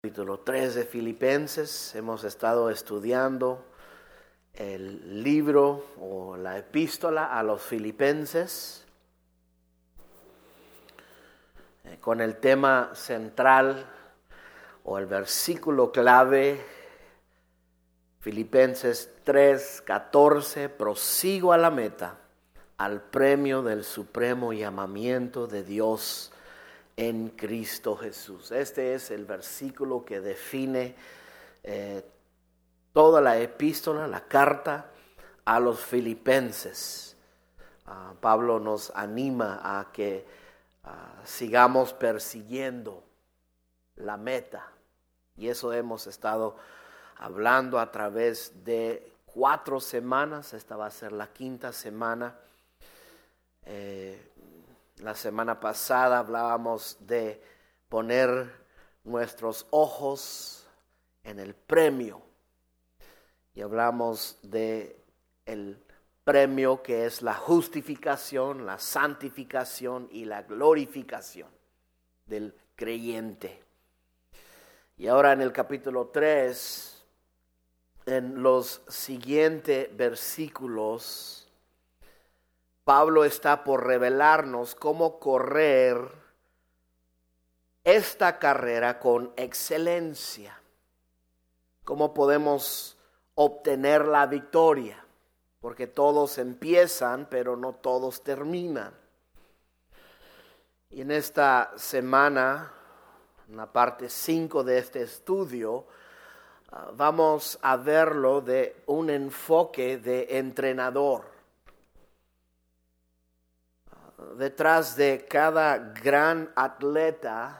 Capítulo 3 de Filipenses. Hemos estado estudiando el libro o la epístola a los Filipenses con el tema central o el versículo clave, Filipenses 3:14, prosigo a la meta, al premio del supremo llamamiento de Dios en Cristo Jesús. Este es el versículo que define toda la epístola, la carta a los Filipenses. Pablo nos anima a que sigamos persiguiendo la meta, y eso hemos estado hablando a través de 4 semanas. Esta va a ser la 5ª semana. La semana pasada hablábamos de poner nuestros ojos en el premio, y hablamos de el premio que es la justificación, la santificación y la glorificación del creyente. Y ahora en el capítulo 3, en los siguientes versículos, Pablo está por revelarnos cómo correr esta carrera con excelencia, cómo podemos obtener la victoria, porque todos empiezan, pero no todos terminan. Y en esta semana, en la parte 5 de este estudio, vamos a verlo de un enfoque de entrenador. Detrás de cada gran atleta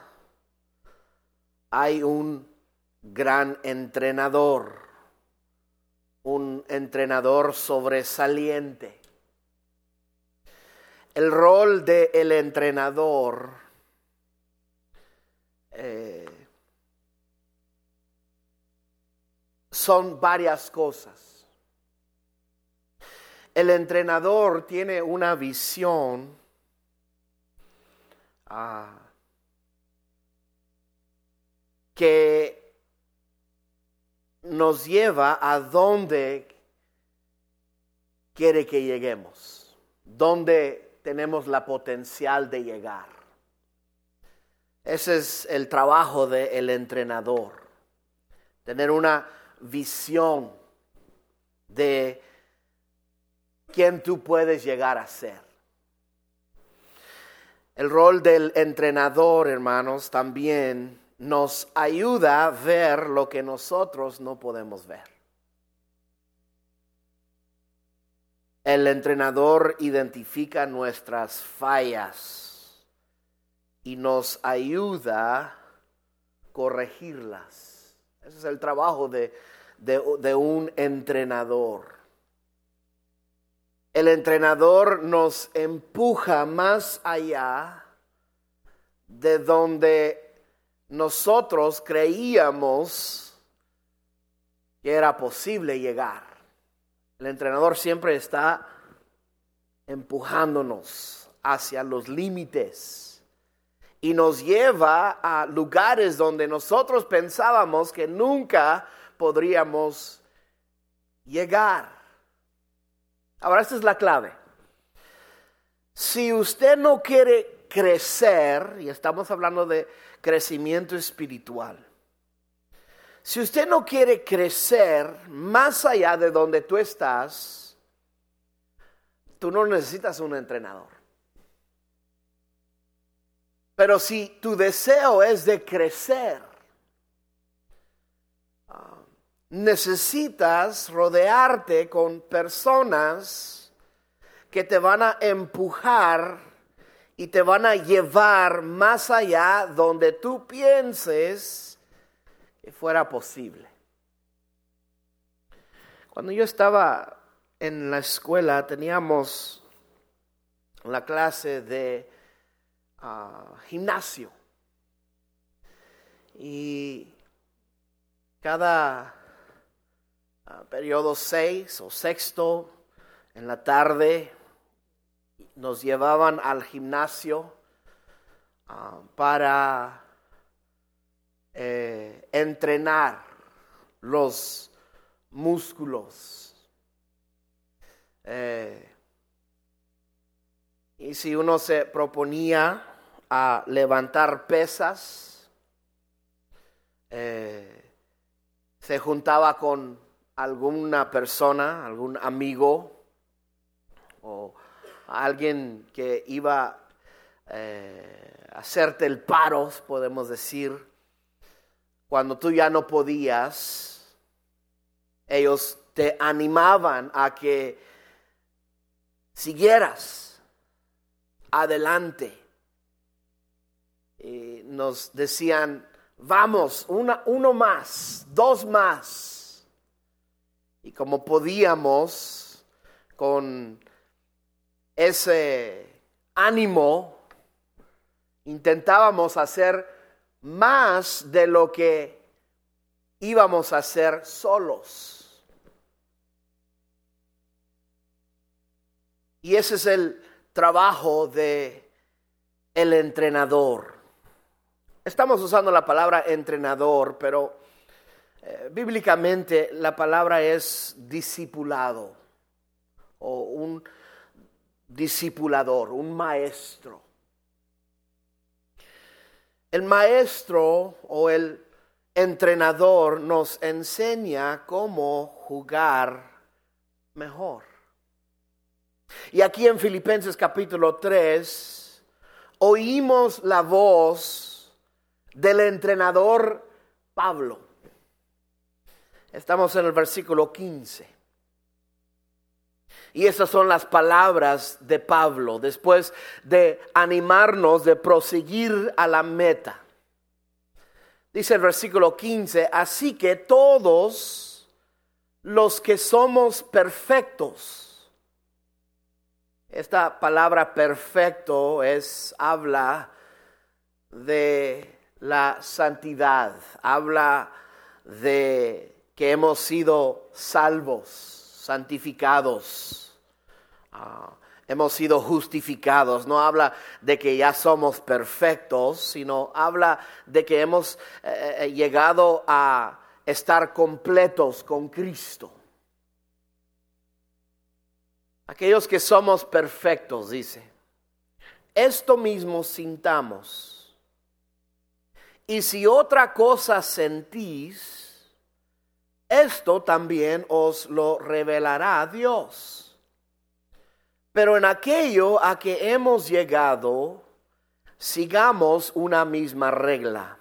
hay un gran entrenador, un entrenador sobresaliente. El rol del entrenador son varias cosas. El entrenador tiene una visión que nos lleva a donde quiere que lleguemos, donde tenemos la potencial de llegar. Ese es el trabajo del entrenador, tener una visión de quién tú puedes llegar a ser. El rol del entrenador, hermanos, también nos ayuda a ver lo que nosotros no podemos ver. El entrenador identifica nuestras fallas y nos ayuda a corregirlas. Ese es el trabajo de un entrenador. El entrenador nos empuja más allá de donde nosotros creíamos que era posible llegar. El entrenador siempre está empujándonos hacia los límites y nos lleva a lugares donde nosotros pensábamos que nunca podríamos llegar. Ahora, esta es la clave. Si usted no quiere crecer, y estamos hablando de crecimiento espiritual, si usted no quiere crecer más allá de donde tú estás, tú no necesitas un entrenador. Pero si tu deseo es de crecer, necesitas rodearte con personas que te van a empujar y te van a llevar más allá donde tú pienses que fuera posible. Cuando yo estaba en la escuela, teníamos la clase de gimnasio, y cada periodo 6 o sexto en la tarde nos llevaban al gimnasio para entrenar los músculos. Y si uno se proponía a levantar pesas, se juntaba con alguna persona, algún amigo o alguien que iba a hacerte el paro, podemos decir. Cuando tú ya no podías, ellos te animaban a que siguieras adelante. Y nos decían, vamos, uno más, dos más. Y como podíamos, con ese ánimo, intentábamos hacer más de lo que íbamos a hacer solos. Y ese es el trabajo de el entrenador. Estamos usando la palabra entrenador, pero bíblicamente la palabra es discipulado o un discipulador, un maestro. El maestro o el entrenador nos enseña cómo jugar mejor. Y aquí en Filipenses capítulo 3 oímos la voz del entrenador Pablo. Estamos en el versículo 15. Y esas son las palabras de Pablo después de animarnos de proseguir a la meta. Dice el versículo 15, así que todos los que somos perfectos. Esta palabra perfecto habla de la santidad, habla de que hemos sido salvos, santificados. Hemos sido justificados. No habla de que ya somos perfectos, sino habla de que hemos llegado a estar completos con Cristo. Aquellos que somos perfectos, dice, esto mismo sintamos. Y si otra cosa sentís, esto también os lo revelará Dios. Pero en aquello a que hemos llegado, sigamos una misma regla.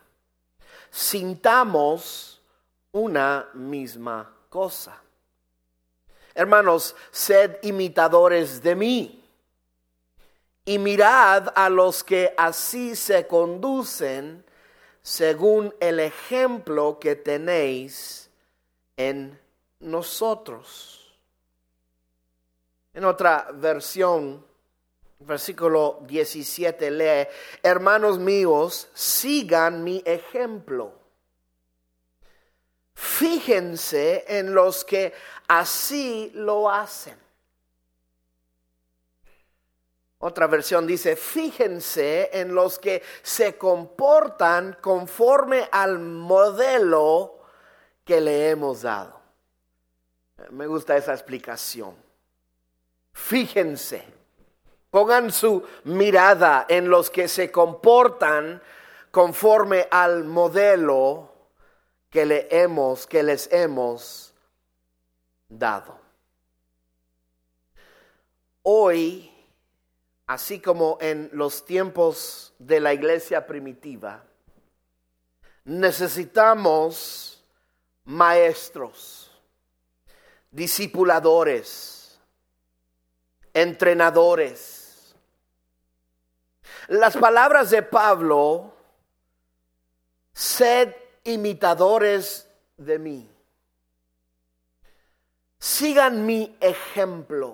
Sintamos una misma cosa. Hermanos, sed imitadores de mí. Y mirad a los que así se conducen según el ejemplo que tenéis en nosotros. En otra versión, versículo 17 lee, hermanos míos, sigan mi ejemplo. Fíjense en los que así lo hacen. Otra versión dice, fíjense en los que se comportan conforme al modelo que le hemos dado. Me gusta esa explicación. Fíjense, pongan su mirada en los que se comportan conforme al modelo que les hemos dado. Hoy, así como en los tiempos de la iglesia primitiva, necesitamos maestros, discipuladores, entrenadores. Las palabras de Pablo, sed imitadores de mí. Sigan mi ejemplo.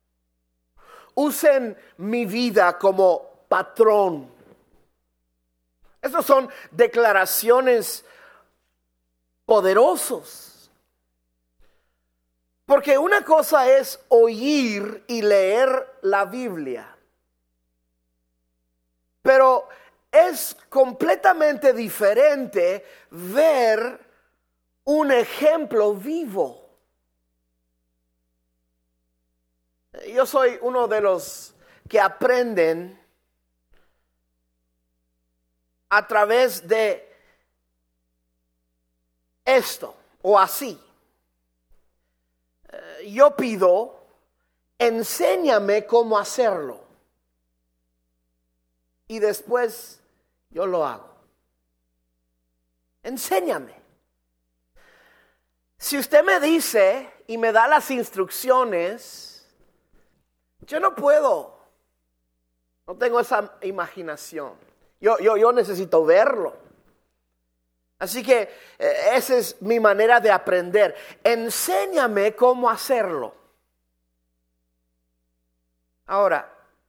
Usen mi vida como patrón. Estas son declaraciones poderosas. Porque una cosa es oír y leer la Biblia. Pero es completamente diferente ver un ejemplo vivo. Yo soy uno de los que aprenden a través de esto o así. Yo pido, enséñame cómo hacerlo. Y después yo lo hago. Enséñame. Si usted me dice y me da las instrucciones, yo no puedo. No tengo esa imaginación. Yo necesito verlo. Así que esa es mi manera de aprender. Enséñame cómo hacerlo. Ahora,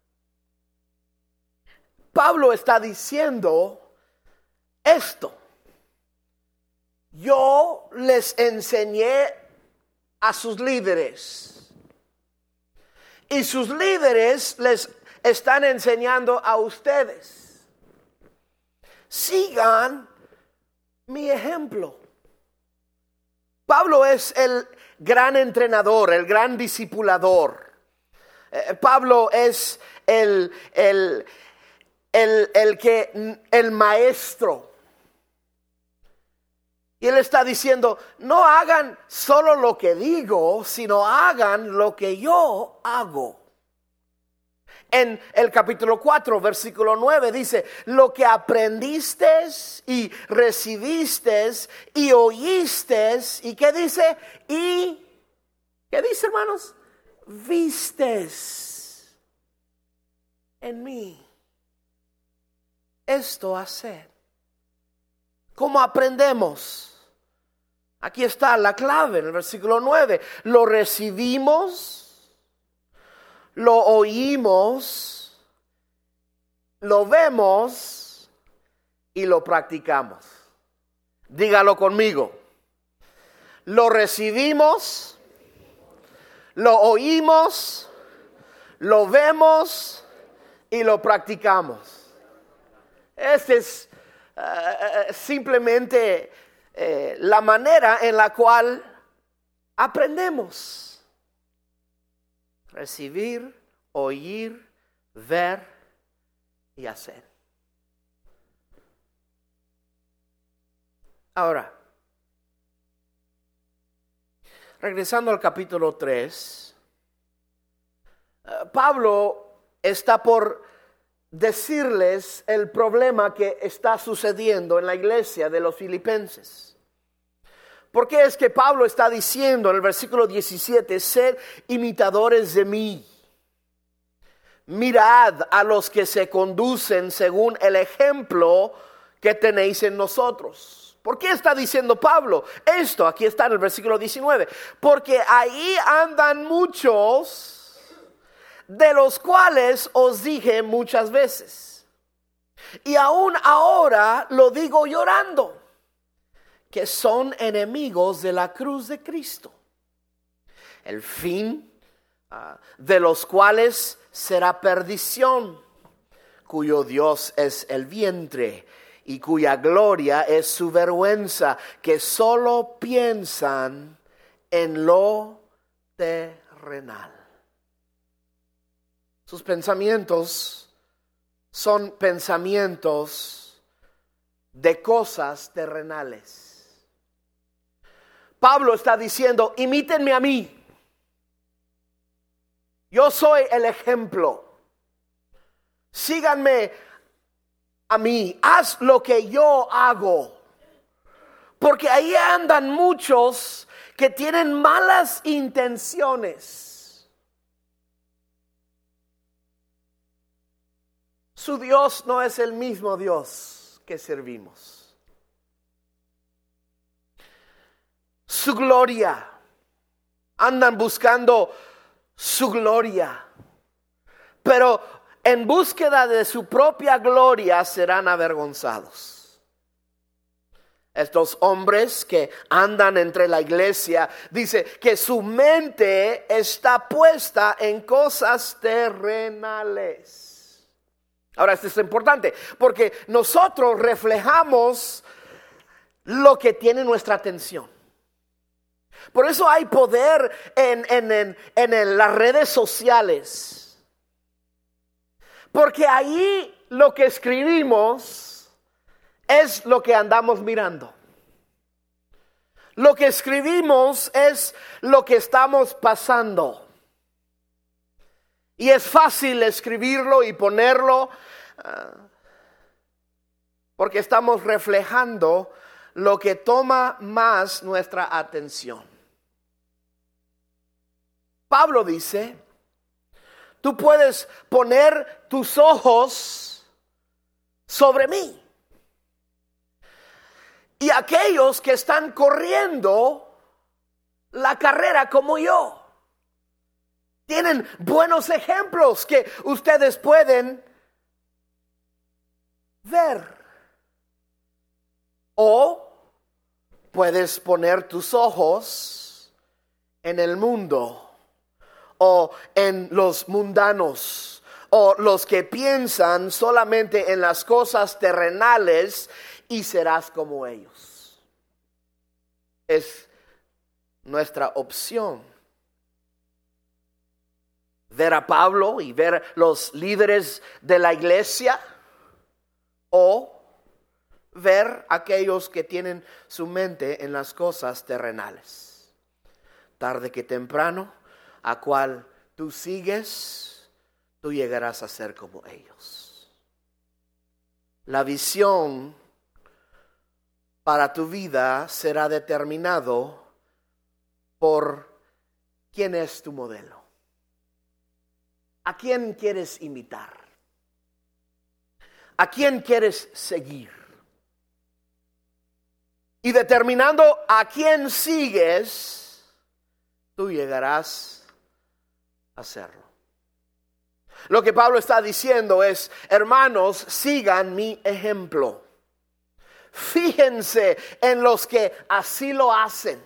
Pablo está diciendo esto. Yo les enseñé a sus líderes. Y sus líderes les están enseñando a ustedes. Sigan mi ejemplo. Pablo es el gran entrenador, el gran discipulador. Pablo es el maestro. Y él está diciendo, no hagan solo lo que digo, sino hagan lo que yo hago. En el capítulo 4, versículo 9 dice, lo que aprendiste y recibiste y oíste, ¿y qué dice? ¿Y qué dice, hermanos? Vistes en mí. Esto hacer. ¿Cómo aprendemos? Aquí está la clave en el versículo 9. Lo recibimos, lo oímos, lo vemos y lo practicamos. Dígalo conmigo. Lo recibimos, lo oímos, lo vemos y lo practicamos. Este es simplemente la manera en la cual aprendemos. Recibir, oír, ver y hacer. Ahora, regresando al capítulo 3, Pablo está por decirles el problema que está sucediendo en la iglesia de los filipenses. ¿Por qué es que Pablo está diciendo en el versículo 17, sed imitadores de mí? Mirad a los que se conducen según el ejemplo que tenéis en nosotros. ¿Por qué está diciendo Pablo esto? Aquí está en el versículo 19. Porque ahí andan muchos, de los cuales os dije muchas veces. Y aún ahora lo digo llorando, que son enemigos de la cruz de Cristo. El fin de los cuales será perdición, cuyo Dios es el vientre y cuya gloria es su vergüenza, que solo piensan en lo terrenal. Sus pensamientos son pensamientos de cosas terrenales. Pablo está diciendo, imítenme a mí. Yo soy el ejemplo. Síganme a mí. Haz lo que yo hago. Porque ahí andan muchos que tienen malas intenciones. Su Dios no es el mismo Dios que servimos. Su gloria. Andan buscando su gloria. Pero en búsqueda de su propia gloria serán avergonzados. Estos hombres que andan entre la iglesia, dice que su mente está puesta en cosas terrenales. Ahora, esto es importante porque nosotros reflejamos lo que tiene nuestra atención. Por eso hay poder en las redes sociales. Porque ahí lo que escribimos es lo que andamos mirando. Lo que escribimos es lo que estamos pasando. Y es fácil escribirlo y ponerlo porque estamos reflejando lo que toma más nuestra atención. Pablo dice, tú puedes poner tus ojos sobre mí. Y aquellos que están corriendo la carrera como yo, tienen buenos ejemplos que ustedes pueden ver. O puedes poner tus ojos en el mundo o en los mundanos o los que piensan solamente en las cosas terrenales y serás como ellos. Es nuestra opción. Ver a Pablo y ver los líderes de la iglesia o ver a aquellos que tienen su mente en las cosas terrenales. Tarde que temprano, a cual tú sigues, tú llegarás a ser como ellos. La visión para tu vida será determinado por quién es tu modelo. ¿A quién quieres imitar? ¿A quién quieres seguir? Y determinando a quién sigues, tú llegarás a hacerlo. Lo que Pablo está diciendo es, hermanos, sigan mi ejemplo. Fíjense en los que así lo hacen.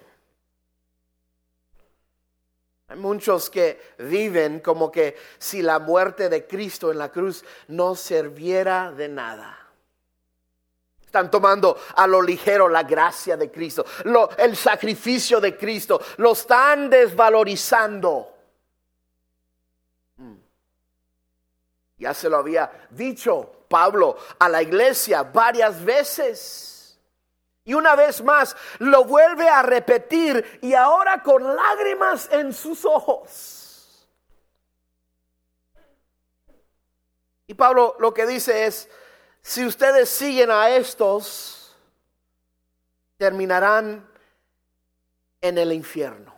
Hay muchos que viven como que si la muerte de Cristo en la cruz no sirviera de nada. Están tomando a lo ligero la gracia de Cristo, el sacrificio de Cristo. Lo están desvalorizando. Ya se lo había dicho Pablo a la iglesia varias veces. Y una vez más lo vuelve a repetir y ahora con lágrimas en sus ojos. Y Pablo lo que dice es, si ustedes siguen a estos, terminarán en el infierno.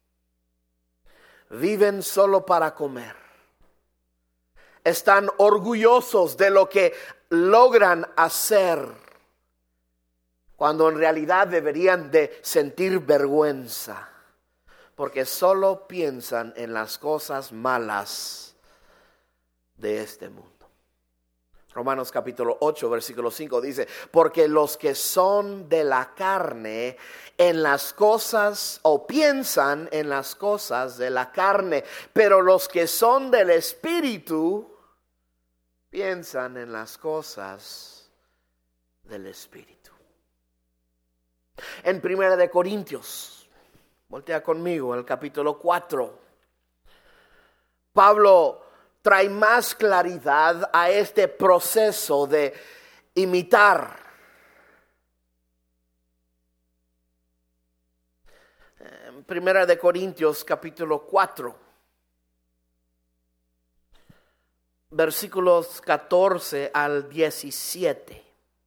Viven solo para comer. Están orgullosos de lo que logran hacer, cuando en realidad deberían de sentir vergüenza, porque solo piensan en las cosas malas de este mundo. Romanos capítulo 8, versículo 5 dice, porque los que son de la carne en las cosas o piensan en las cosas de la carne, pero los que son del Espíritu piensan en las cosas del Espíritu. En 1 Corintios, voltea conmigo, el capítulo 4, Pablo trae más claridad a este proceso de imitar. En 1 Corintios capítulo 4, versículos 14 al 17.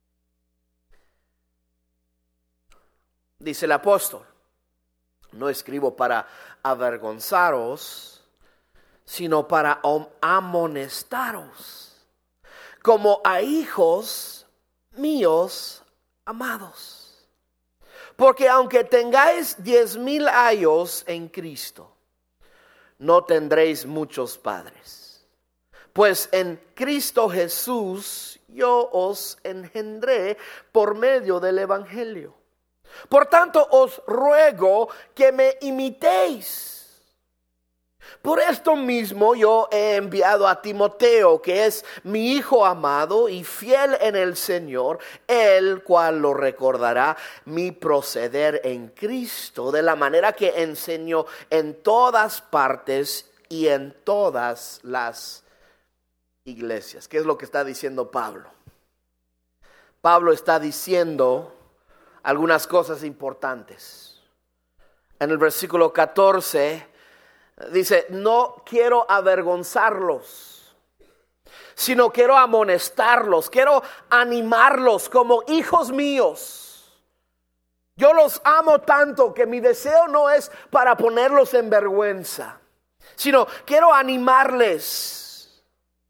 Dice el apóstol, no escribo para avergonzaros, sino para amonestaros, como a hijos míos amados. Porque aunque tengáis 10,000 años en Cristo, no tendréis muchos padres. Pues en Cristo Jesús yo os engendré por medio del Evangelio. Por tanto os ruego que me imitéis. Por esto mismo yo he enviado a Timoteo, que es mi hijo amado y fiel en el Señor, el cual lo recordará mi proceder en Cristo, de la manera que enseño en todas partes y en todas las iglesias. ¿Qué es lo que está diciendo Pablo? Pablo está diciendo algunas cosas importantes. En el versículo 14 dice: no quiero avergonzarlos, sino quiero amonestarlos, quiero animarlos como hijos míos. Yo los amo tanto que mi deseo no es para ponerlos en vergüenza, sino quiero animarles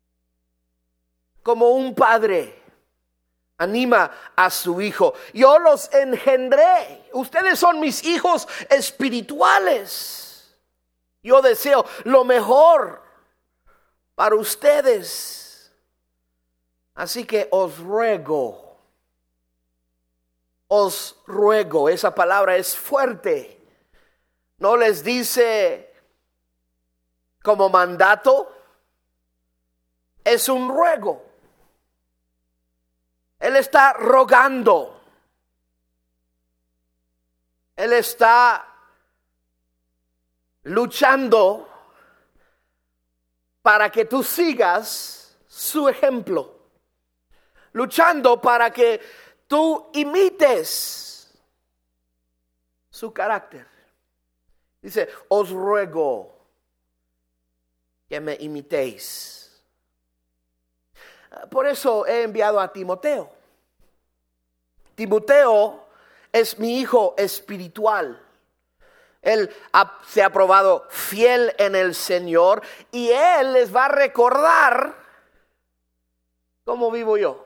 como un padre anima a su hijo. Yo los engendré. Ustedes son mis hijos espirituales. Yo deseo lo mejor para ustedes. Así que os ruego, esa palabra es fuerte. No les dice como mandato, es un ruego. Él está rogando. Él está luchando para que tú sigas su ejemplo. Luchando para que tú imites su carácter. Dice: os ruego que me imitéis. Por eso he enviado a Timoteo. Timoteo es mi hijo espiritual. Él se ha probado fiel en el Señor y Él les va a recordar cómo vivo yo.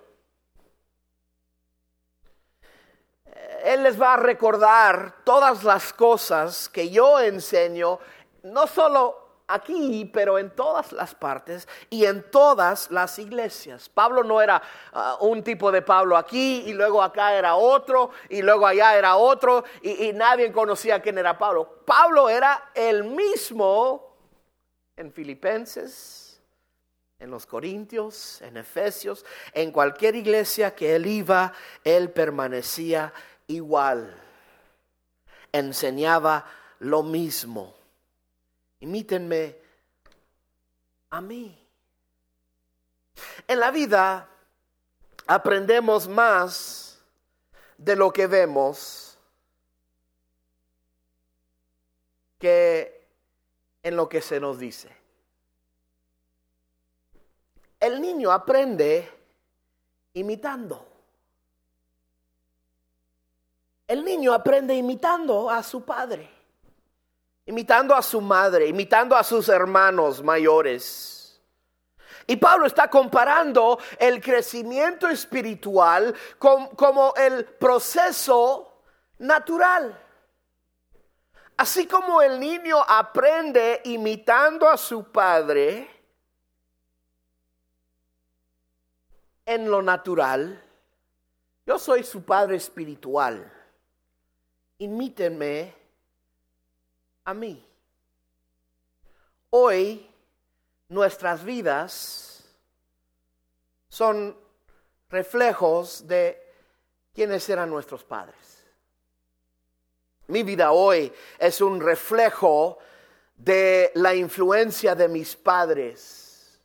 Él les va a recordar todas las cosas que yo enseño, no solo aquí, pero en todas las partes y en todas las iglesias. Pablo no era un tipo de Pablo aquí y luego acá era otro y luego allá era otro y nadie conocía quién era Pablo. Pablo era el mismo en Filipenses, en los Corintios, en Efesios, en cualquier iglesia que él iba, él permanecía igual. Enseñaba lo mismo. Imítenme a mí. En la vida aprendemos más de lo que vemos que en lo que se nos dice. El niño aprende imitando. El niño aprende imitando a su padre, imitando a su madre, imitando a sus hermanos mayores. Y Pablo está comparando el crecimiento espiritual como el proceso natural. Así como el niño aprende imitando a su padre en lo natural, yo soy su padre espiritual. Imítenme a mí. Hoy nuestras vidas son reflejos de quiénes eran nuestros padres. Mi vida hoy es un reflejo de la influencia de mis padres.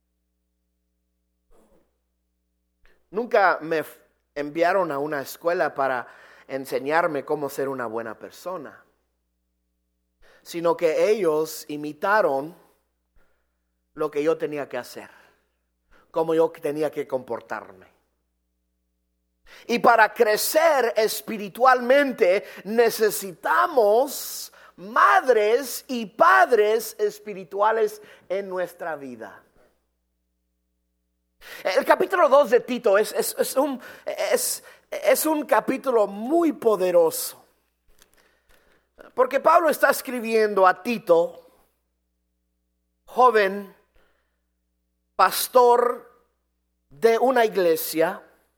Nunca me enviaron a una escuela para enseñarme cómo ser una buena persona, sino que ellos imitaron lo que yo tenía que hacer, cómo yo tenía que comportarme. Y para crecer espiritualmente necesitamos madres y padres espirituales en nuestra vida. El capítulo 2 de Tito es un capítulo muy poderoso. Porque Pablo está escribiendo a Tito, joven pastor de una iglesia,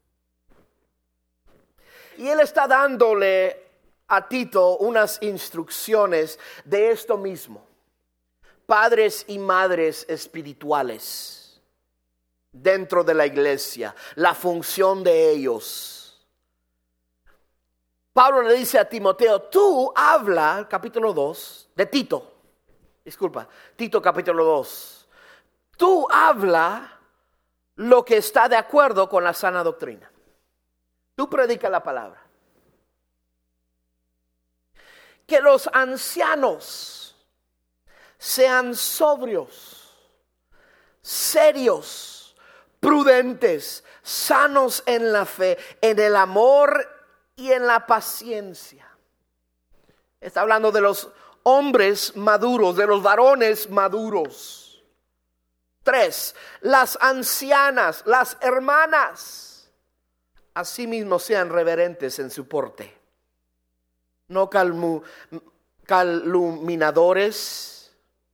y él está dándole a Tito unas instrucciones de esto mismo. padres y madres espirituales dentro de la iglesia, la función de ellos. Pablo le dice a Timoteo, tú habla, capítulo 2, de Tito, Tito capítulo 2, tú habla lo que está de acuerdo con la sana doctrina. Tú predica la palabra. Que los ancianos sean sobrios, serios, prudentes, sanos en la fe, en el amor y en la paciencia. Está hablando de los hombres maduros, de los varones maduros. 3, las ancianas, las hermanas, asimismo sean reverentes en su porte. No calumniadores,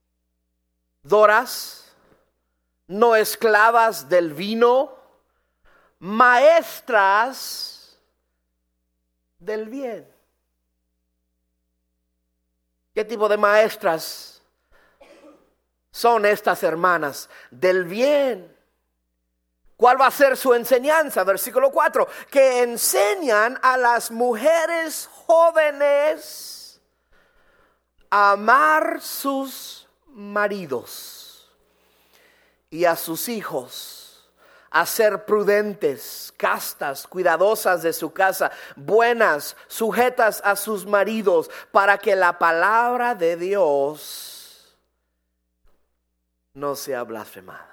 doras, no esclavas del vino, maestras del bien. ¿Qué tipo de maestras son estas hermanas? Del bien. ¿Cuál va a ser su enseñanza? Versículo 4. Que enseñan a las mujeres jóvenes a amar sus maridos y a sus hijos, a ser prudentes, castas, cuidadosas de su casa, buenas, sujetas a sus maridos, para que la palabra de Dios no sea blasfemada.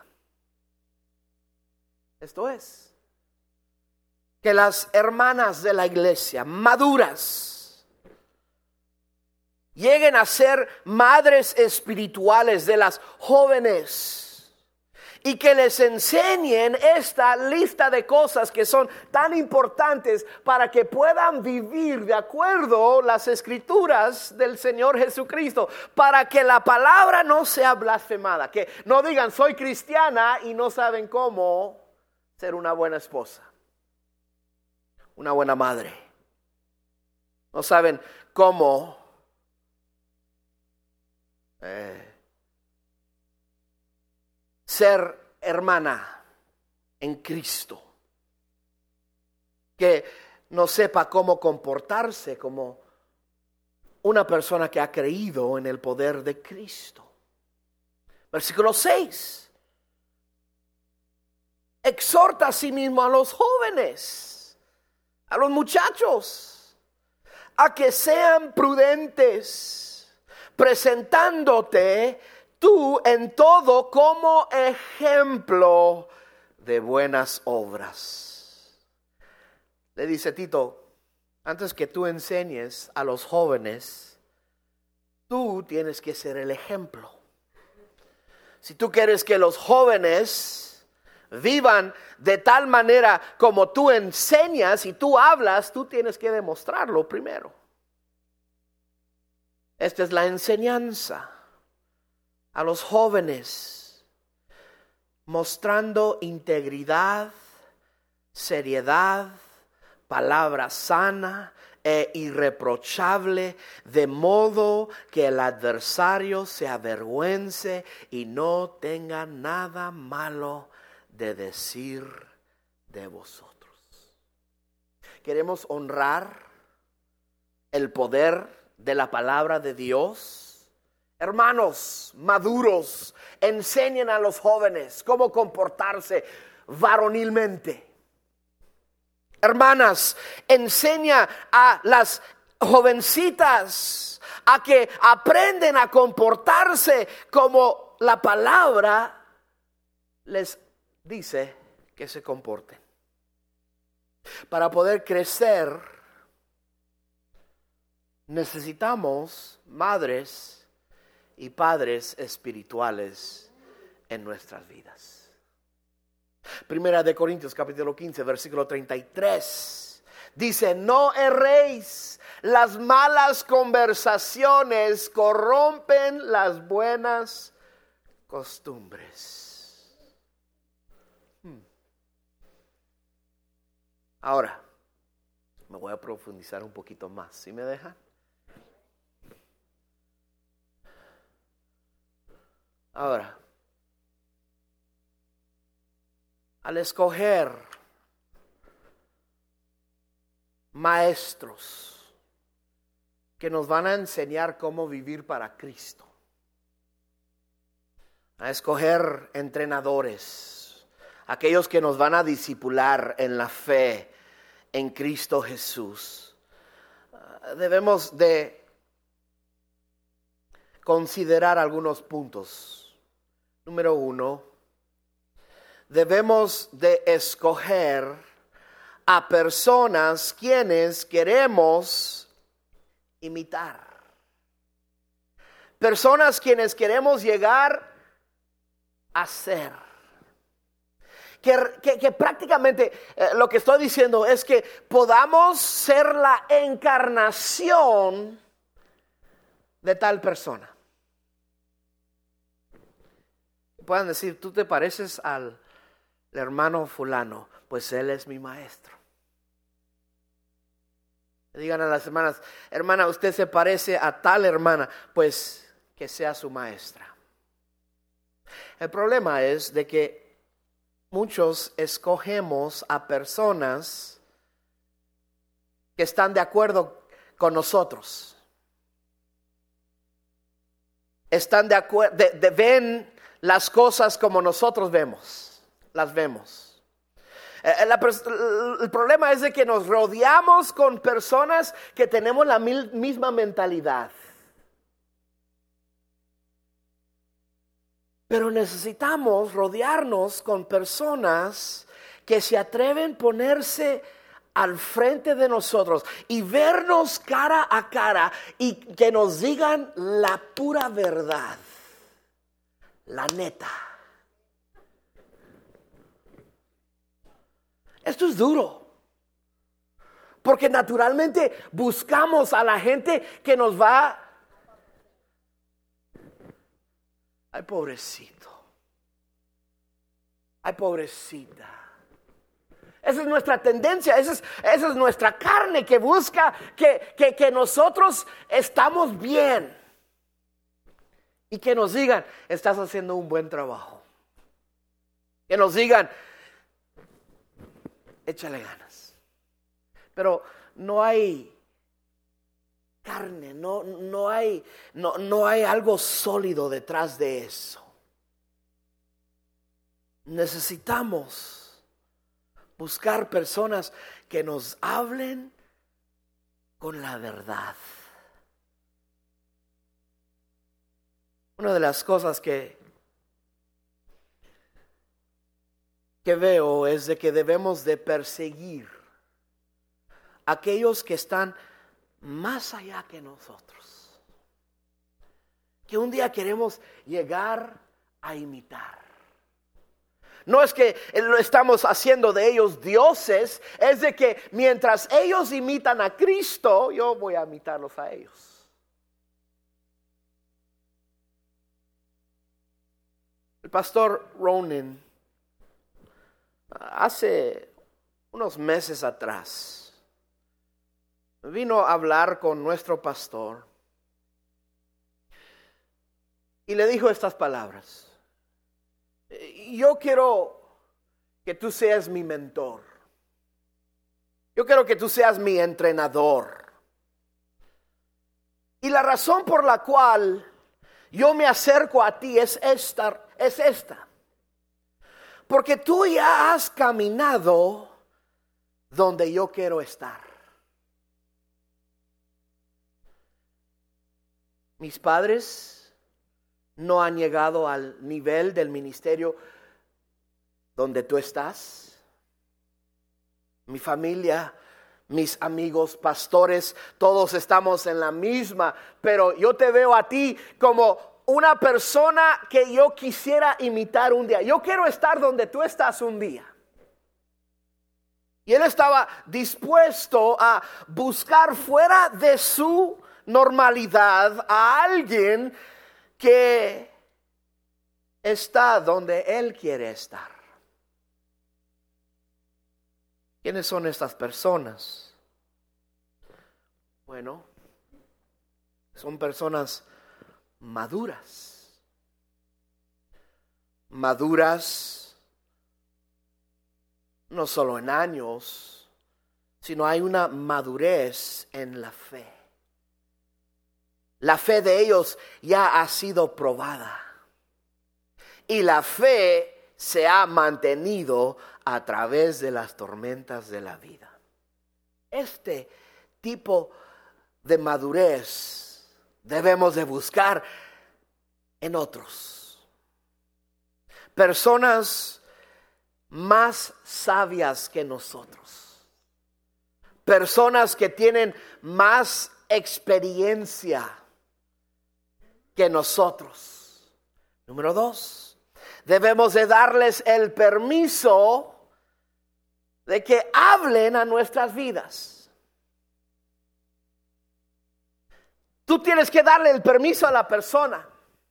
Esto es, que las hermanas de la iglesia maduras lleguen a ser madres espirituales de las jóvenes y que les enseñen esta lista de cosas que son tan importantes para que puedan vivir de acuerdo a las escrituras del Señor Jesucristo, para que la palabra no sea blasfemada, que no digan soy cristiana y no saben cómo ser una buena esposa, una buena madre. No saben cómo ser hermana en Cristo. Que no sepa cómo comportarse como una persona que ha creído en el poder de Cristo. Versículo 6. Exhorta a sí mismo a los jóvenes, a los muchachos, a que sean prudentes, presentándote tú en todo como ejemplo de buenas obras. Le dice Tito, antes que tú enseñes a los jóvenes, tú tienes que ser el ejemplo. Si tú quieres que los jóvenes vivan de tal manera como tú enseñas y tú hablas, tú tienes que demostrarlo primero. Esta es la enseñanza a los jóvenes, mostrando integridad, seriedad, palabra sana e irreprochable, de modo que el adversario se avergüence y no tenga nada malo de decir de vosotros. Queremos honrar el poder de la palabra de Dios. Hermanos maduros, enseñen a los jóvenes cómo comportarse varonilmente. Hermanas, enseña a las jovencitas a que aprenden a comportarse como la palabra les dice que se comporten. Para poder crecer, necesitamos madres y padres espirituales en nuestras vidas. Primera de Corintios capítulo 15 versículo 33 dice: no erréis, las malas conversaciones corrompen las buenas costumbres. Ahora, me voy a profundizar un poquito más, ¿sí me dejan? Ahora, al escoger maestros que nos van a enseñar cómo vivir para Cristo, a escoger entrenadores, aquellos que nos van a discipular en la fe en Cristo Jesús, debemos de considerar algunos puntos. Número 1, debemos de escoger a personas quienes queremos imitar. Personas quienes queremos llegar a ser. Que prácticamente lo que estoy diciendo es que podamos ser la encarnación de tal persona. Puedan decir, tú te pareces al hermano fulano, pues él es mi maestro. Digan a las hermanas, hermana, usted se parece a tal hermana, pues que sea su maestra. El problema es de que muchos escogemos a personas que están de acuerdo con nosotros. Están de acuerdo, ven las cosas como nosotros las vemos. El problema es de que nos rodeamos con personas que tenemos la misma mentalidad. Pero necesitamos rodearnos con personas que se atreven a ponerse al frente de nosotros y vernos cara a cara y que nos digan la pura verdad, la neta. Esto es duro, porque naturalmente buscamos a la gente que nos va... Ay, pobrecito. Ay, pobrecita. Esa es nuestra tendencia, esa es nuestra carne que busca que nosotros estamos bien. Y que nos digan, estás haciendo un buen trabajo. Que nos digan, échale ganas. Pero no hay carne, no hay algo sólido detrás de eso. Necesitamos buscar personas que nos hablen con la verdad. Una de las cosas que veo es de que debemos de perseguir a aquellos que están más allá que nosotros, que un día queremos llegar a imitar. No es que lo estamos haciendo de ellos dioses, es de que mientras ellos imitan a Cristo, yo voy a imitarlos a ellos. El pastor Ronan, hace unos meses atrás, vino a hablar con nuestro pastor y le dijo estas palabras: yo quiero que tú seas mi mentor. Yo quiero que tú seas mi entrenador. Y la razón por la cual yo me acerco a ti es esta. Porque tú ya has caminado donde yo quiero estar. Mis padres no han llegado al nivel del ministerio donde tú estás. Mi familia, mis amigos, pastores, todos estamos en la misma, pero yo te veo a ti como una persona que yo quisiera imitar un día. Yo quiero estar donde tú estás un día. Y él estaba dispuesto a buscar fuera de su normalidad a alguien que está donde él quiere estar. ¿Quiénes son estas personas? Bueno, son personas maduras. maduras, no solo en años, sino hay una madurez en la fe. La fe de ellos ya ha sido probada. Y la fe se ha mantenido a través de las tormentas de la vida. Este tipo de madurez debemos de buscar en otros. Personas más sabias que nosotros. Personas que tienen más experiencia que nosotros. Número 2, debemos de darles el permiso de que hablen a nuestras vidas. Tú tienes que darle el permiso a la persona.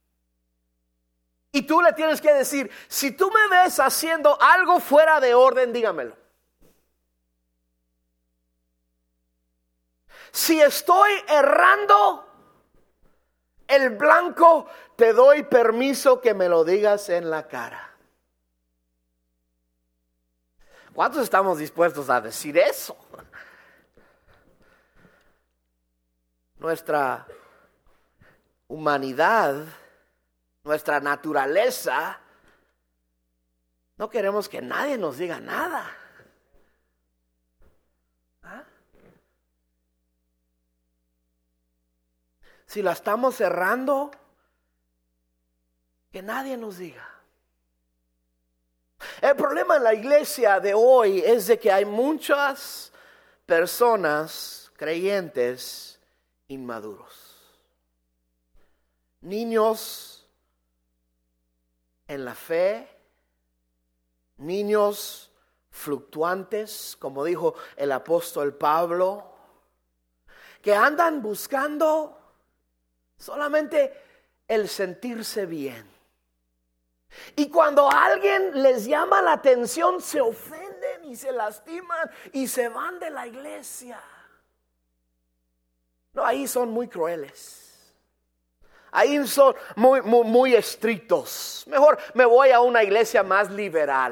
Y tú le tienes que decir, si tú me ves haciendo algo fuera de orden, dígamelo. Si estoy errando el blanco, te doy permiso que me lo digas en la cara. ¿Cuántos estamos dispuestos a decir eso? Nuestra humanidad, nuestra naturaleza, no queremos que nadie nos diga nada. ¿Ah? Si la estamos cerrando, que nadie nos diga. El problema en la iglesia de hoy es de que hay muchas personas creyentes inmaduros. Niños en la fe, niños fluctuantes, como dijo el apóstol Pablo, que andan buscando solamente el sentirse bien. Y cuando alguien les llama la atención, se ofenden y se lastiman y se van de la iglesia. No, ahí son muy crueles. Ahí son muy estrictos. Mejor me voy a una iglesia más liberal.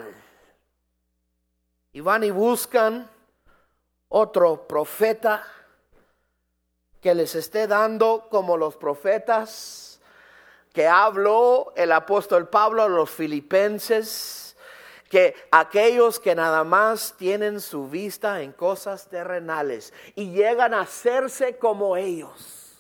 Y van y buscan otro profeta que les esté dando como los profetas que habló el apóstol Pablo a los filipenses, que aquellos que nada más tienen su vista en cosas terrenales y llegan a hacerse como ellos.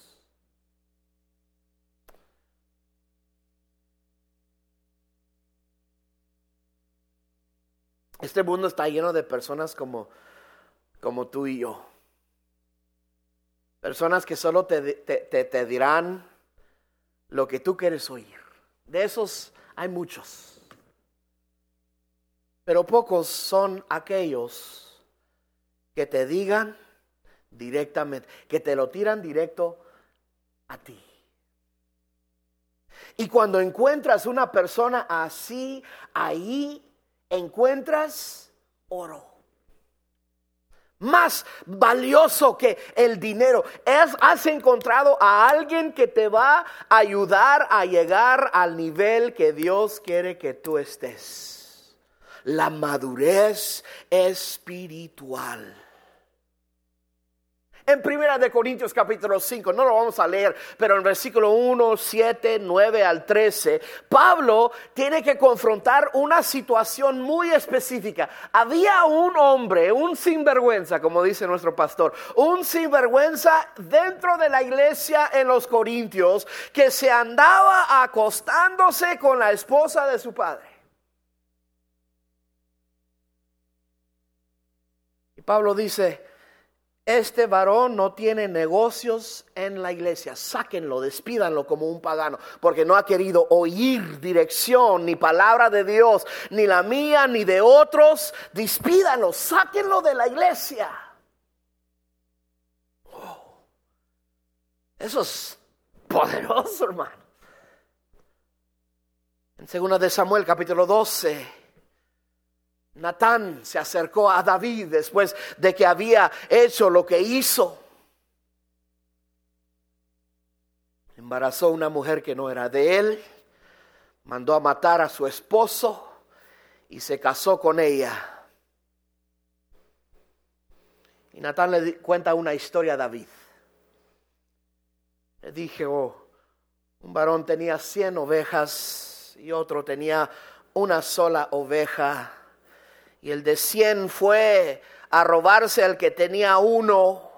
Este mundo está lleno de personas como tú y yo. Personas que solo te dirán lo que tú quieres oír. De esos hay muchos. Pero pocos son aquellos que te digan directamente, que te lo tiran directo a ti. Y cuando encuentras una persona así, ahí encuentras oro. Más valioso que el dinero. Has encontrado a alguien que te va a ayudar a llegar al nivel que Dios quiere que tú estés. La madurez espiritual. En 1 Corintios capítulo 5, no lo vamos a leer, pero en versículo 1, 7, 9 al 13, Pablo tiene que confrontar una situación muy específica. Había un hombre, un sinvergüenza, como dice nuestro pastor, un sinvergüenza dentro de la iglesia en los Corintios, que se andaba acostándose con la esposa de su padre. Y Pablo dice, este varón no tiene negocios en la iglesia. Sáquenlo, despídanlo como un pagano, porque no ha querido oír dirección, ni palabra de Dios, ni la mía, ni de otros. Despídanlo, sáquenlo de la iglesia. Oh, eso es poderoso, hermano. En 2 de Samuel capítulo 12, Natán se acercó a David después de que había hecho lo que hizo. Embarazó una mujer que no era de él. mandó a matar a su esposo y se casó con ella. Y Natán le cuenta una historia a David. Le dijo, un varón tenía 100 ovejas y otro tenía una sola oveja. Y el de 100 fue a robarse al que tenía uno.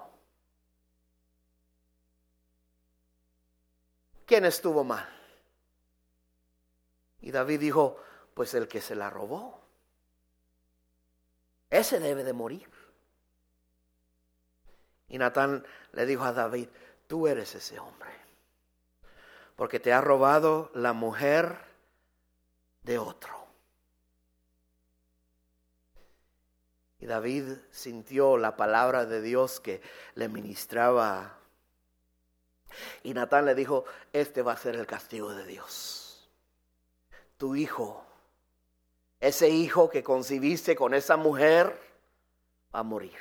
¿Quién estuvo mal? Y David dijo, pues el que se la robó. Ese debe de morir. Y Natán le dijo a David, tú eres ese hombre, porque te ha robado la mujer de otro. Y David sintió la palabra de Dios que le ministraba. Y Natán le dijo, este va a ser el castigo de Dios. Tu hijo, ese hijo que concibiste con esa mujer, va a morir.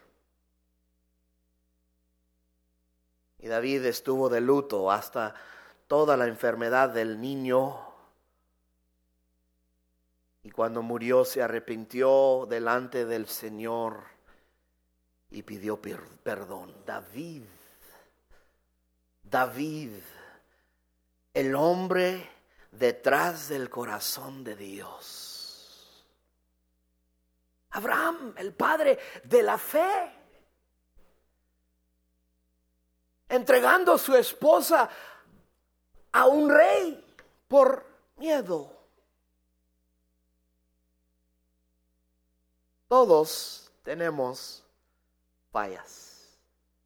Y David estuvo de luto hasta toda la enfermedad del niño. Y cuando murió se arrepintió delante del Señor y pidió perdón. David, el hombre detrás del corazón de Dios. Abraham, el padre de la fe. Entregando a su esposa a un rey por miedo. Todos tenemos fallas,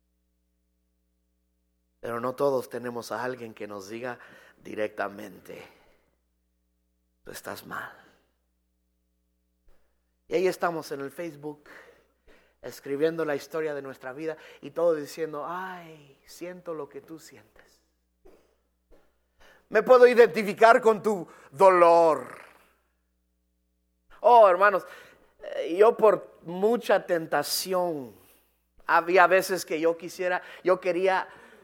pero no todos tenemos a alguien que nos diga directamente, tú estás mal. Y ahí estamos en el Facebook, escribiendo la historia de nuestra vida y todos diciendo, ay, siento lo que tú sientes. Me puedo identificar con tu dolor. Oh, hermanos, yo por mucha tentación, había veces que yo quería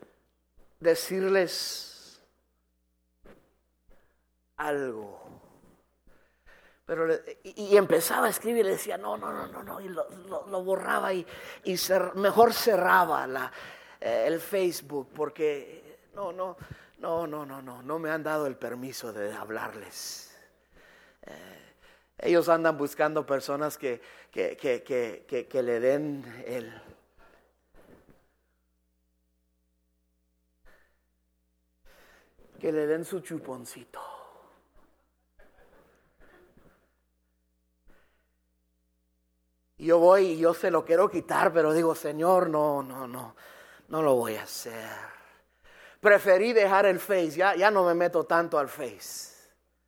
decirles algo. Pero y empezaba a escribir y le decía no, y lo borraba y mejor cerraba el Facebook porque no me han dado el permiso de hablarles. Ellos andan buscando personas que le den que le den su chuponcito. Y yo voy y yo se lo quiero quitar, pero digo, Señor, no lo voy a hacer. Preferí dejar el Face, ya no me meto tanto al Face.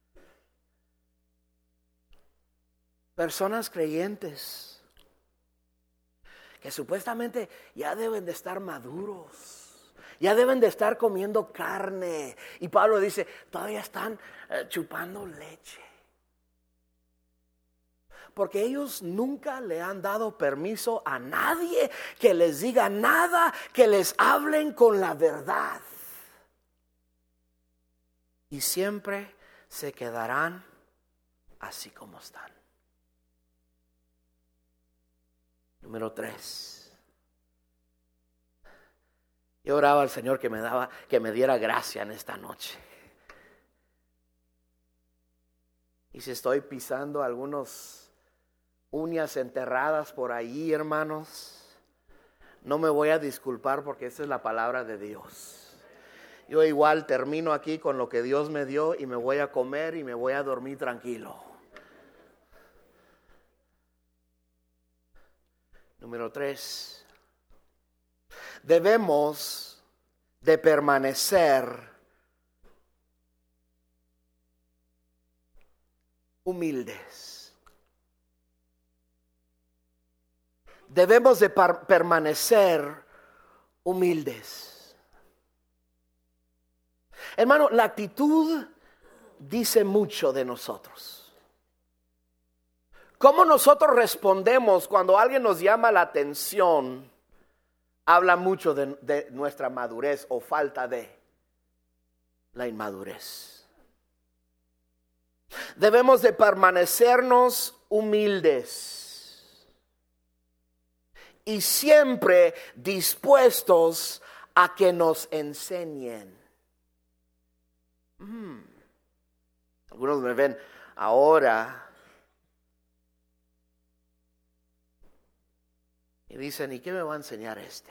Personas creyentes que supuestamente ya deben de estar maduros, ya deben de estar comiendo carne. Y Pablo dice, todavía están chupando leche. Porque ellos nunca le han dado permiso a nadie que les diga nada, que les hablen con la verdad. Y siempre se quedarán así como están. Número 3. Yo oraba al Señor que me diera gracia en esta noche. Y si estoy pisando algunos uñas enterradas por ahí, hermanos, no me voy a disculpar porque esa es la palabra de Dios. Yo igual termino aquí con lo que Dios me dio y me voy a comer y me voy a dormir tranquilo. Número 3. Debemos de permanecer humildes. Debemos de permanecer humildes. Hermano, la actitud dice mucho de nosotros. ¿Cómo nosotros respondemos cuando alguien nos llama la atención? Habla mucho de nuestra madurez o falta de la inmadurez. Debemos de permanecernos humildes y siempre dispuestos a que nos enseñen. Algunos me ven ahora y dicen, ¿y qué me va a enseñar este?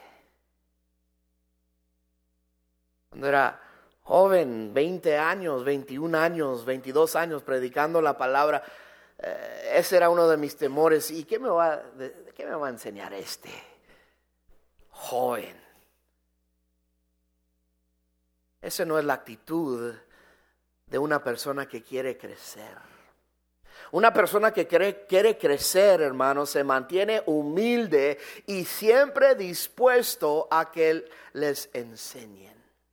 Cuando era joven, 20 años, 21 años, 22 años, predicando la palabra, ese era uno de mis temores. ¿Y qué me va a enseñar este joven? Esa no es la actitud de una persona que quiere crecer. Una persona que quiere crecer, hermanos, se mantiene humilde y siempre dispuesto a que les enseñen.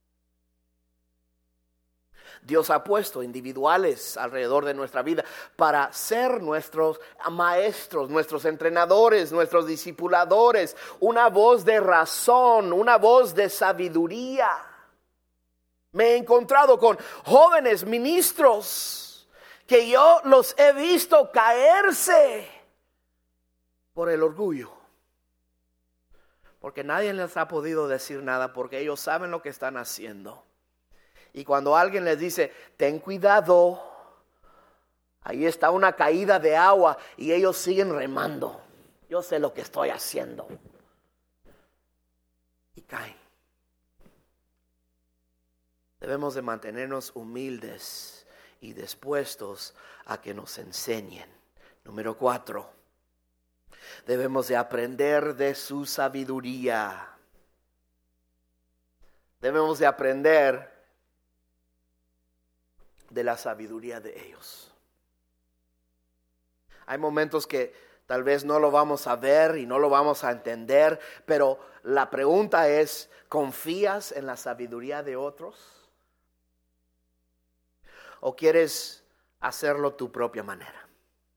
Dios ha puesto individuales alrededor de nuestra vida para ser nuestros maestros, nuestros entrenadores, nuestros discipuladores, una voz de razón, una voz de sabiduría. Me he encontrado con jóvenes ministros que yo los he visto caerse por el orgullo. Porque nadie les ha podido decir nada porque ellos saben lo que están haciendo. Y cuando alguien les dice, ten cuidado, ahí está una caída de agua y ellos siguen remando. Yo sé lo que estoy haciendo. Y caen. Debemos de mantenernos humildes y dispuestos a que nos enseñen. Número 4. Debemos de aprender de su sabiduría. Debemos de aprender de la sabiduría de ellos. Hay momentos que tal vez no lo vamos a ver y no lo vamos a entender, pero la pregunta es, ¿confías en la sabiduría de otros? ¿O quieres hacerlo tu propia manera?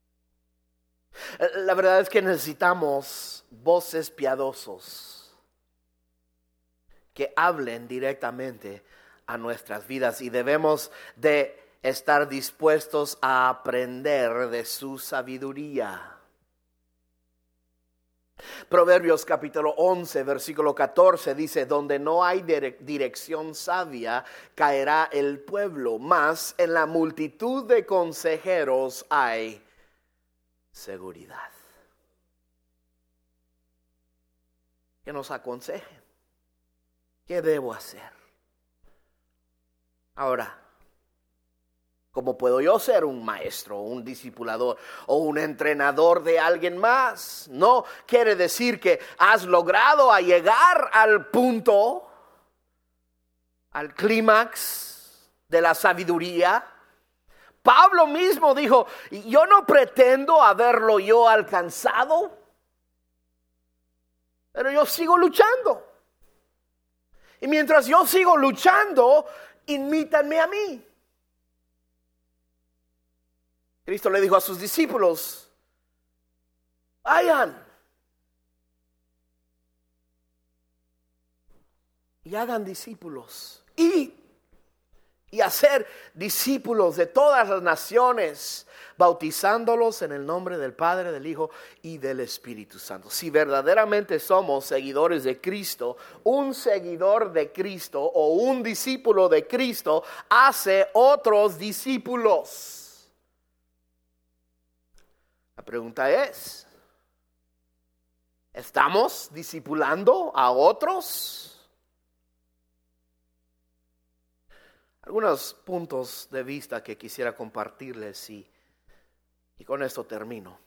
La verdad es que necesitamos voces piadosos que hablen directamente a nuestras vidas y debemos de estar dispuestos a aprender de su sabiduría. Proverbios capítulo 11, versículo 14 dice, donde no hay dirección sabia, caerá el pueblo, mas en la multitud de consejeros hay seguridad. Que nos aconsejen. ¿Qué debo hacer? Ahora, ¿cómo puedo yo ser un maestro, un discipulador o un entrenador de alguien más? No quiere decir que has logrado a llegar al punto, al clímax de la sabiduría. Pablo mismo dijo, yo no pretendo haberlo yo alcanzado, pero yo sigo luchando. Y mientras yo sigo luchando, imítanme a mí. Cristo le dijo a sus discípulos, vayan y hagan discípulos y hacer discípulos de todas las naciones, bautizándolos en el nombre del Padre, del Hijo y del Espíritu Santo. Si verdaderamente somos seguidores de Cristo, un seguidor de Cristo o un discípulo de Cristo hace otros discípulos. La pregunta es, ¿estamos discipulando a otros? Algunos puntos de vista que quisiera compartirles y con esto termino.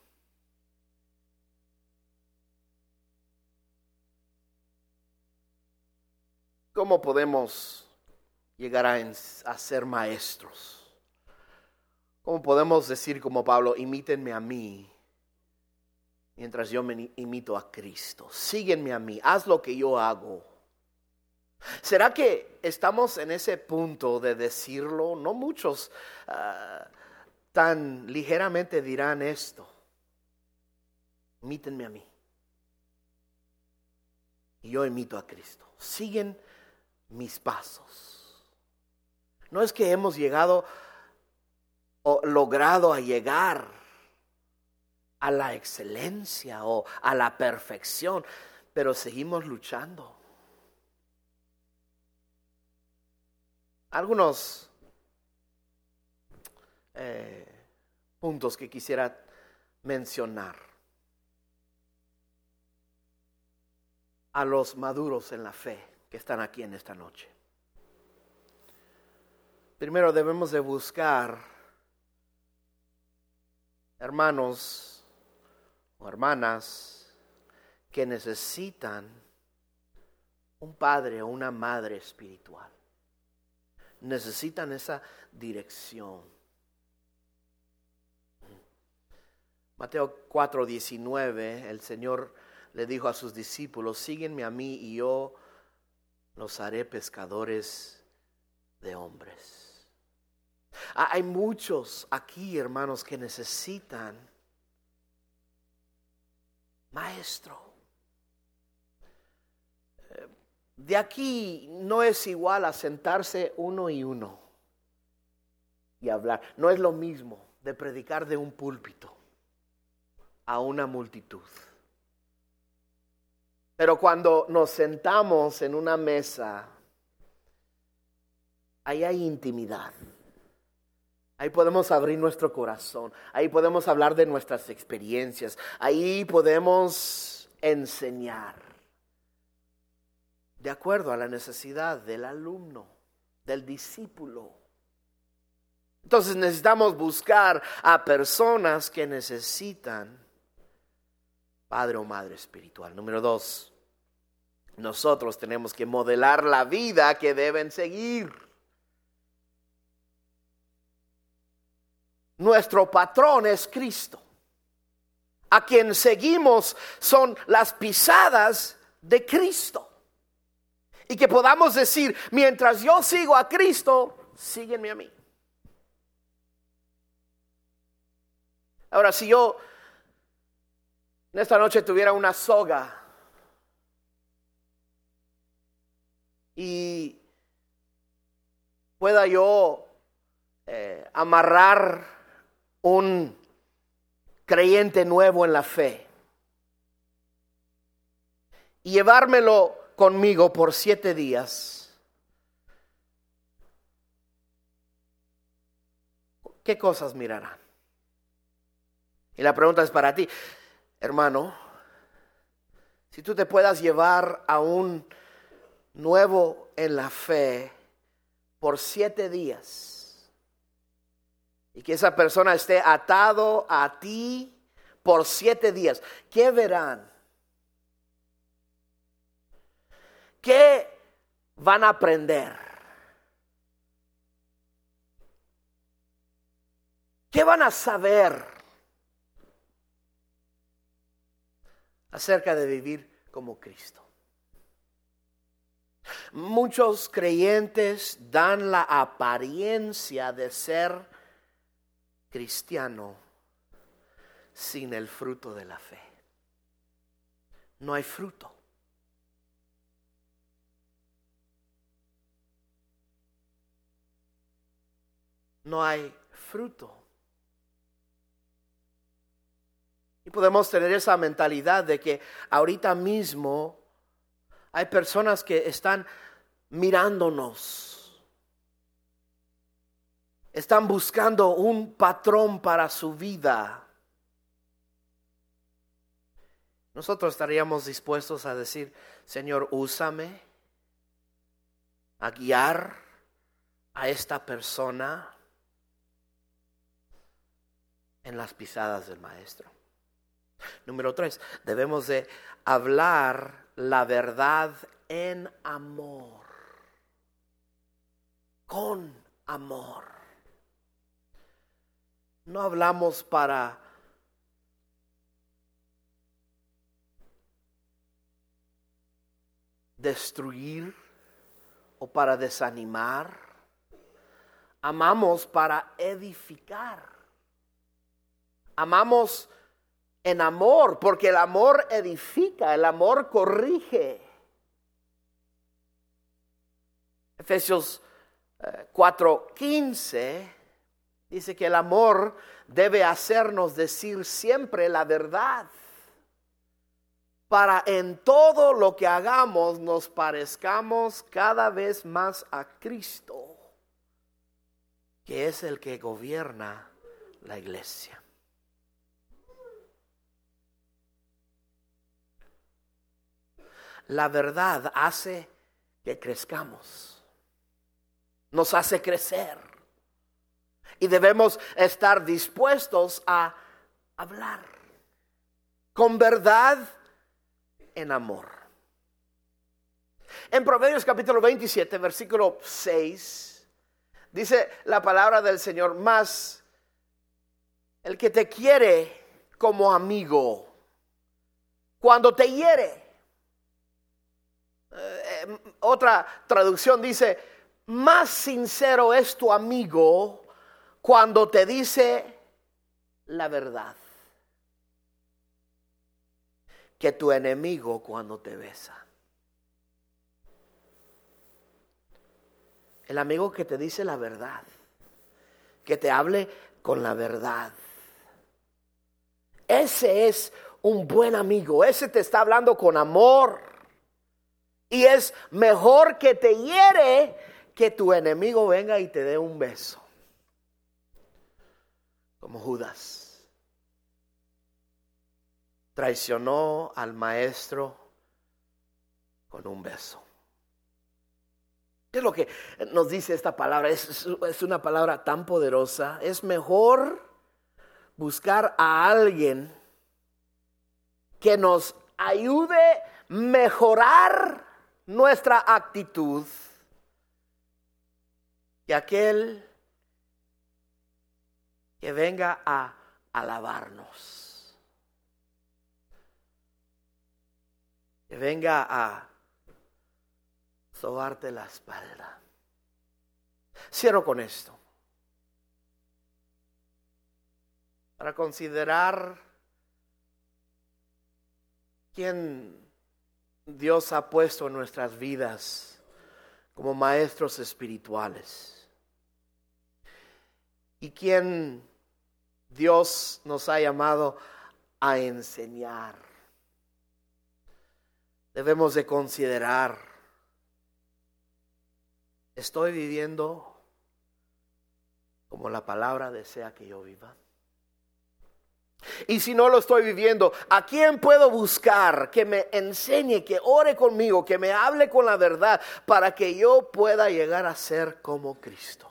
¿Cómo podemos llegar a ser maestros? ¿Cómo podemos decir como Pablo, imítenme a mí mientras yo me imito a Cristo? Síguenme a mí, haz lo que yo hago. ¿Será que estamos en ese punto de decirlo? No muchos tan ligeramente dirán esto. Imítenme a mí. Y yo imito a Cristo. Siguen mis pasos. No es que hemos llegado o logrado a llegar a la excelencia o a la perfección, pero seguimos luchando. Algunos puntos que quisiera mencionar a los maduros en la fe que están aquí en esta noche. Primero debemos de buscar hermanos o hermanas que necesitan un padre o una madre espiritual. Necesitan esa dirección. Mateo 4:19, el Señor le dijo a sus discípulos: síguenme a mí y yo los haré pescadores de hombres. Hay muchos aquí, hermanos, que necesitan maestro. De aquí no es igual a sentarse uno y uno y hablar. No es lo mismo de predicar de un púlpito a una multitud. Pero cuando nos sentamos en una mesa, ahí hay intimidad. Ahí podemos abrir nuestro corazón. Ahí podemos hablar de nuestras experiencias. Ahí podemos enseñar de acuerdo a la necesidad del alumno, del discípulo. Entonces necesitamos buscar a personas que necesitan padre o madre espiritual. Número 2, nosotros tenemos que modelar la vida que deben seguir. Nuestro patrón es Cristo. A quien seguimos son las pisadas de Cristo. Y que podamos decir: mientras yo sigo a Cristo, síguenme a mí. Ahora, si yo en esta noche tuviera una soga y pueda yo amarrar un creyente nuevo en la fe y llevármelo conmigo por 7 días, ¿qué cosas mirarán? Y la pregunta es para ti, hermano. Si tú te puedas llevar a un nuevo en la fe por 7 días y que esa persona esté atado a ti por 7 días, ¿qué verán? ¿Qué van a aprender? ¿Qué van a saber acerca de vivir como Cristo? Muchos creyentes dan la apariencia de ser cristiano sin el fruto de la fe. No hay fruto. No hay fruto. Y podemos tener esa mentalidad de que ahorita mismo hay personas que están mirándonos. Están buscando un patrón para su vida. Nosotros estaríamos dispuestos a decir: Señor, úsame a guiar a esta persona en las pisadas del Maestro. Número 3, debemos de hablar la verdad en amor. Con amor. No hablamos para destruir o para desanimar. Amamos para edificar. Amamos en amor, porque el amor edifica, el amor corrige. Efesios 4:15 Dice que el amor debe hacernos decir siempre la verdad, para en todo lo que hagamos nos parezcamos cada vez más a Cristo, que es el que gobierna la iglesia. La verdad hace que crezcamos, nos hace crecer. Y debemos estar dispuestos a hablar con verdad en amor. En Proverbios capítulo 27, versículo 6, dice la palabra del Señor: mas el que te quiere como amigo, cuando te hiere. Otra traducción dice: más sincero es tu amigo cuando te dice la verdad que tu enemigo cuando te besa. El amigo que te dice la verdad, que te hable con la verdad, ese es un buen amigo. Ese te está hablando con amor. Y es mejor que te hiere que tu enemigo venga y te dé un beso, como Judas traicionó al maestro con un beso. ¿Qué es lo que nos dice esta palabra? Es una palabra tan poderosa. Es mejor buscar a alguien que nos ayude a mejorar nuestra actitud que aquel que venga a alabarnos, que venga a sobarte la espalda. Cierro con esto. Para considerar quién Dios ha puesto en nuestras vidas como maestros espirituales y quién Dios nos ha llamado a enseñar. Debemos de considerar: ¿estoy viviendo como la palabra desea que yo viva? Y si no lo estoy viviendo, ¿a quién puedo buscar que me enseñe, que ore conmigo, que me hable con la verdad para que yo pueda llegar a ser como Cristo?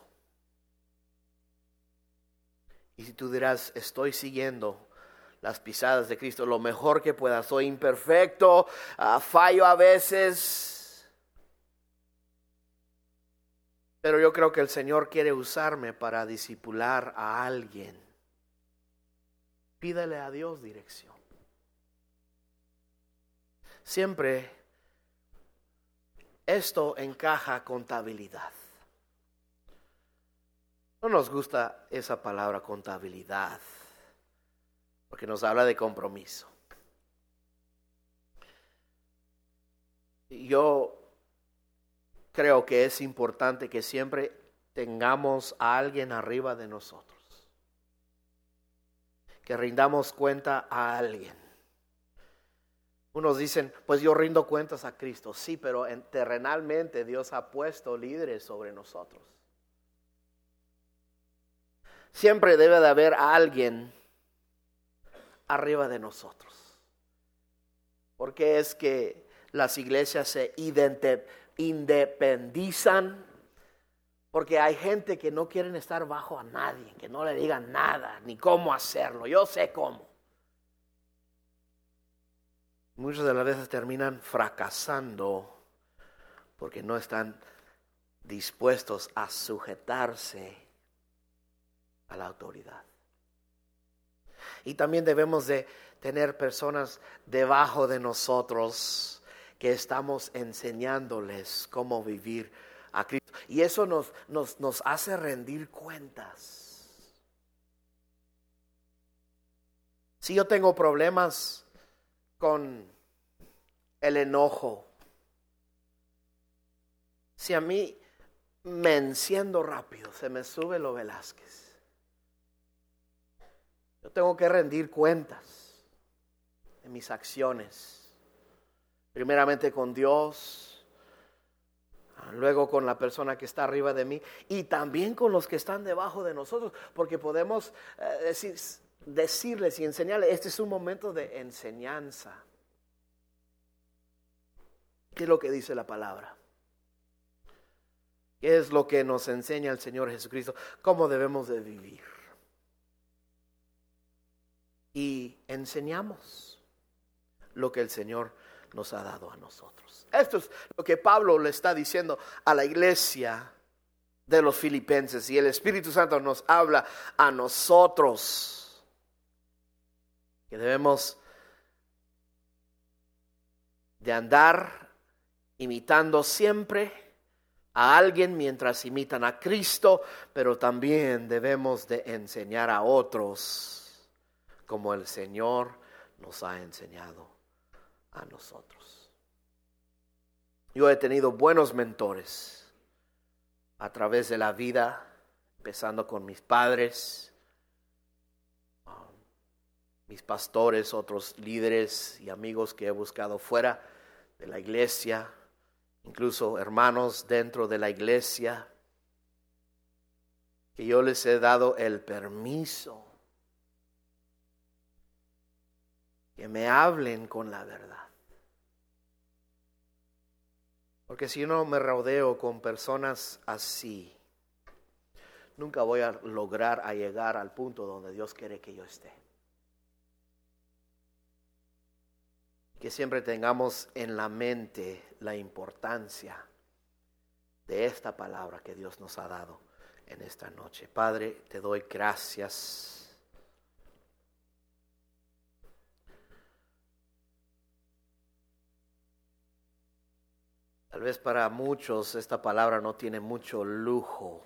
Y si tú dirás: estoy siguiendo las pisadas de Cristo lo mejor que pueda, soy imperfecto, fallo a veces, pero yo creo que el Señor quiere usarme para discipular a alguien. Pídale a Dios dirección. Siempre esto encaja contabilidad. No nos gusta esa palabra contabilidad, porque nos habla de compromiso. Yo creo que es importante que siempre tengamos a alguien arriba de nosotros, que rindamos cuenta a alguien. Unos dicen: pues yo rindo cuentas a Cristo. Sí, pero terrenalmente Dios ha puesto líderes sobre nosotros. Siempre debe de haber alguien arriba de nosotros, porque es que las iglesias se independizan, porque hay gente que no quieren estar bajo a nadie, que no le digan nada, ni cómo hacerlo. Yo sé cómo. Muchas de las veces terminan fracasando porque no están dispuestos a sujetarse a la autoridad. Y también debemos de tener personas debajo de nosotros que estamos enseñándoles cómo vivir a Cristo. Y eso nos hace rendir cuentas. Si yo tengo problemas con el enojo, si a mí me enciendo rápido, se me sube lo Velázquez, Yo tengo que rendir cuentas de mis acciones. Primeramente con Dios, luego con la persona que está arriba de mí y también con los que están debajo de nosotros, porque podemos decirles y enseñarles, este es un momento de enseñanza. ¿Qué es lo que dice la palabra? ¿Qué es lo que nos enseña el Señor Jesucristo? ¿Cómo debemos de vivir? Y enseñamos lo que el Señor nos ha dado a nosotros. Esto es lo que Pablo le está diciendo a la iglesia de los filipenses, y el Espíritu Santo nos habla a nosotros que debemos de andar imitando siempre a alguien mientras imitan a Cristo, pero también debemos de enseñar a otros como el Señor nos ha enseñado a nosotros. Yo he tenido buenos mentores a través de la vida, empezando con mis padres, mis pastores, otros líderes y amigos que he buscado fuera de la iglesia, incluso hermanos dentro de la iglesia, que yo les he dado el permiso que me hablen con la verdad. Porque si no me rodeo con personas así, nunca voy a lograr llegar al punto donde Dios quiere que yo esté. Que siempre tengamos en la mente la importancia de esta palabra que Dios nos ha dado en esta noche. Padre, te doy gracias. Tal vez para muchos esta palabra no tiene mucho lujo.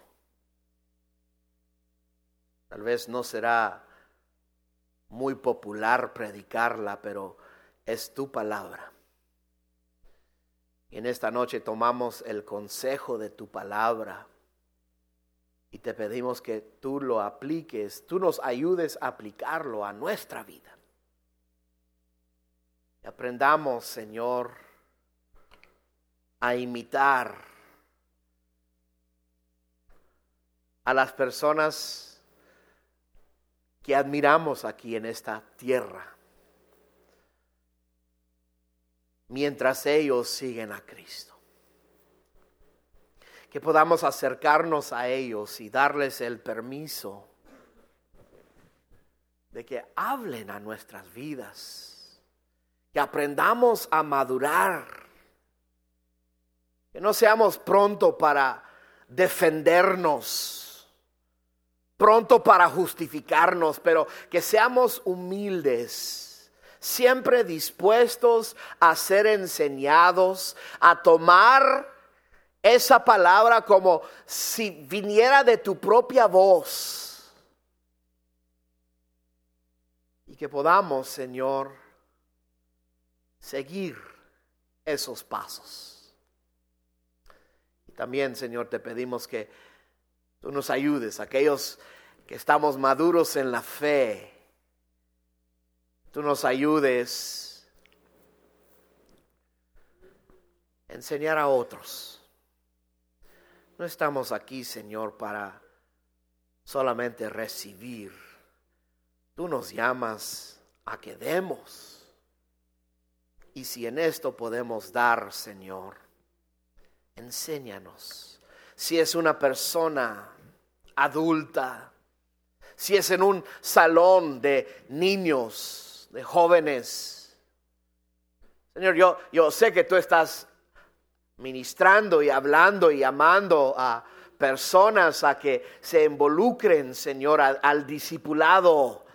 Tal vez no será muy popular predicarla, pero es tu palabra. Y en esta noche tomamos el consejo de tu palabra y te pedimos que tú lo apliques, tú nos ayudes a aplicarlo a nuestra vida. Y aprendamos, Señor, a imitar a las personas que admiramos aquí en esta tierra, mientras ellos siguen a Cristo. Que podamos acercarnos a ellos y darles el permiso de que hablen a nuestras vidas, que aprendamos a madurar, que no seamos pronto para defendernos, pronto para justificarnos, pero que seamos humildes, siempre dispuestos a ser enseñados, a tomar esa palabra como si viniera de tu propia voz. Y que podamos, Señor, seguir esos pasos. Y también, Señor, te pedimos que tú nos ayudes, aquellos que estamos maduros en la fe. Tú nos ayudes a enseñar a otros. No estamos aquí, Señor, para solamente recibir. Tú nos llamas a que demos. Y si en esto podemos dar, Señor, enséñanos. Si es una persona adulta, si es en un salón de niños, de jóvenes. Señor, yo sé que tú estás ministrando y hablando y llamando a personas a que se involucren, Señor, al discipulado.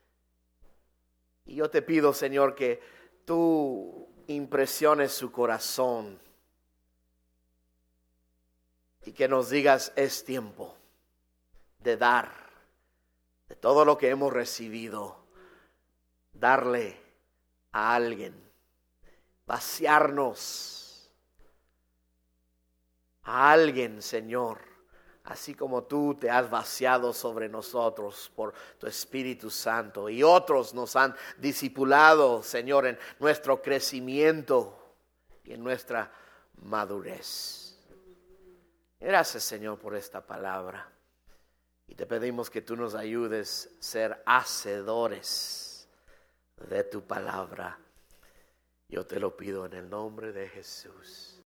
Y yo te pido, Señor, que tú impresiones su corazón y que nos digas, es tiempo de dar de todo lo que hemos recibido, darle a alguien, vaciarnos a alguien, Señor, así como tú te has vaciado sobre nosotros por tu Espíritu Santo y otros nos han discipulado, Señor, en nuestro crecimiento y en nuestra madurez. Gracias, Señor, por esta palabra. Y te pedimos que tú nos ayudes a ser hacedores de tu palabra. Yo te lo pido en el nombre de Jesús.